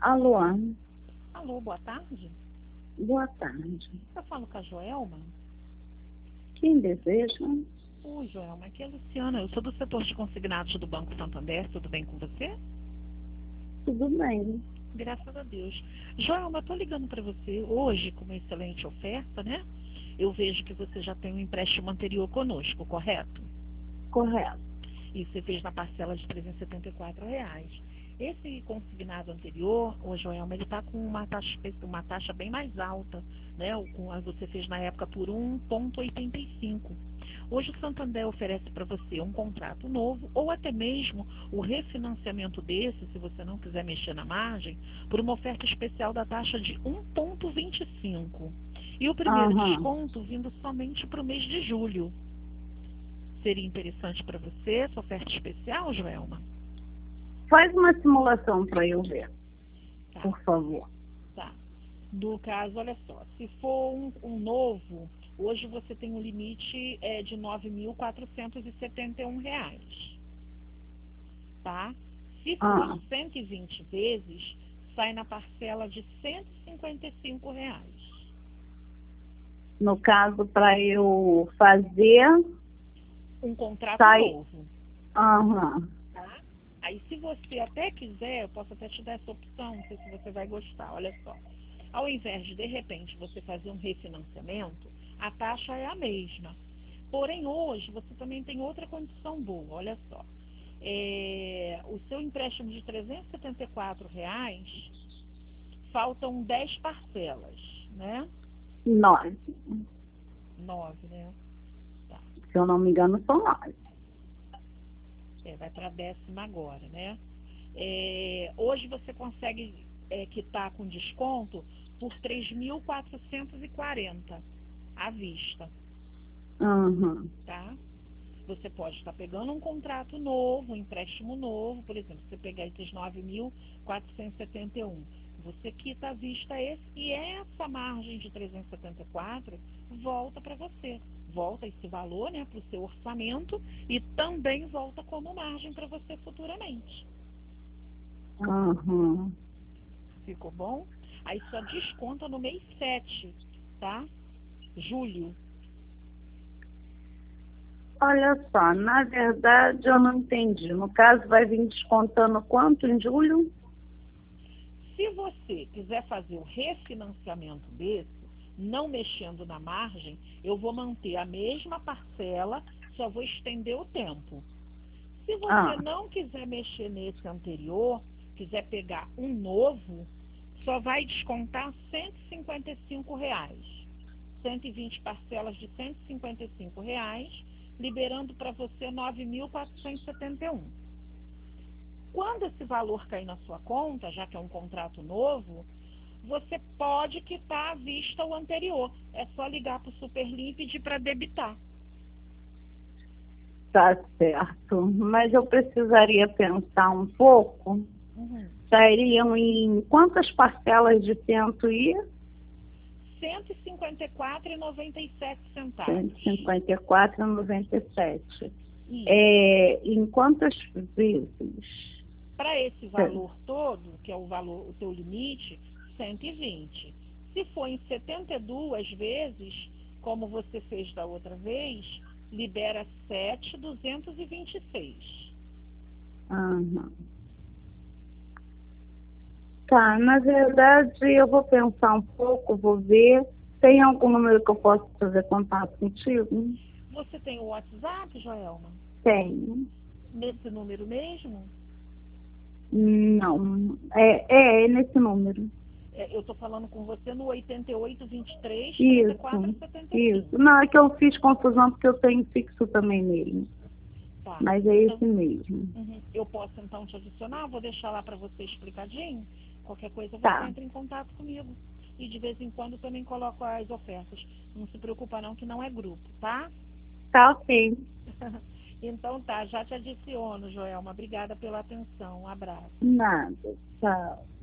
Alô, Alô, boa tarde. boa tarde. Eu falo com a Joelma. Quem deseja? Oi, Joelma, aqui é a Luciana. Eu sou do setor de consignados do Banco Santander. Tudo bem com você? Tudo bem. Graças a Deus. Joelma, eu tô ligando para você hoje com uma excelente oferta, né? Eu vejo que você já tem um empréstimo anterior conosco, correto? Correto. E você fez na parcela de R$ 374. Esse consignado anterior, o Joelma, ele está com uma taxa bem mais alta, né? Você fez na época por 1,85. Hoje o Santander oferece para você um contrato novo ou até mesmo o refinanciamento desse, se você não quiser mexer na margem, por uma oferta especial da taxa de 1,25. E o primeiro Aham. desconto vindo somente para o mês de julho. Seria interessante para você essa oferta especial, Joelma? Faz uma simulação para eu ver, Tá, por favor. tá. No caso, olha só, se for um novo, hoje você tem um limite de R$ 9.471, tá? Se for Ah, 120 vezes, sai na parcela de R$ 155. no caso, para eu fazer, Um contrato sai. novo, Aham. tá? Aí, se você até quiser, eu posso até te dar essa opção, não sei se você vai gostar, olha só. Ao invés de repente, você fazer um refinanciamento, a taxa é a mesma. Porém, hoje, você também tem outra condição boa, olha só. O seu empréstimo de R$ 374, faltam 10 parcelas, né? 9. 9, né? Tá. Se eu não me engano, são 9. Vai para a 10ª agora, né? Hoje você consegue quitar com desconto por 3.440 à vista, Aham. tá? Você pode estar pegando um contrato novo, um empréstimo novo, por exemplo, você pegar esses 9.471, você quita à vista esse e essa margem de 374 volta para você. Volta esse valor, né, para o seu orçamento e também volta como margem para você futuramente. Aham. Ficou bom? Aí só desconta no mês 7, tá? Julho. Olha só, na verdade eu não entendi. No caso, vai vir descontando quanto em julho? Se você quiser fazer o refinanciamento desse, não mexendo na margem, eu vou manter a mesma parcela, só vou estender o tempo. Se você Ah, não quiser mexer nesse anterior, quiser pegar um novo, só vai descontar R$ 155. 120 parcelas de R$ 155, liberando para você 9.471. Quando esse valor cair na sua conta, já que é um contrato novo, você pode quitar à vista o anterior. É só ligar para o Superlim e pedir para debitar. tá certo. Mas eu precisaria pensar um pouco. Uhum. Sairiam em quantas parcelas de cento e R$ 154,97. 154,97? Isso. Em quantas vezes? Para esse valor todo, que é o teu limite, 120. Se for em 72 vezes, como você fez da outra vez, libera 7.226. Aham. Tá, na verdade eu vou pensar um pouco, vou ver. Tem algum número que eu possa fazer contato contigo? Você tem o WhatsApp, Joelma? Tenho. Nesse número mesmo? Não. É nesse número. Eu estou falando com você no 88 23 34 Isso, 75. isso. Não, é que eu fiz confusão porque eu tenho fixo também nele. Tá. Mas é Então, esse mesmo. eu posso então te adicionar, vou deixar lá para você explicadinho. Qualquer coisa você Tá, entra em contato comigo. E de vez em quando também coloco as ofertas. Não se preocupa não que não é grupo, tá? tá ok. Então tá, já te adiciono, Joelma. Obrigada pela atenção. Um abraço. Nada. Tchau.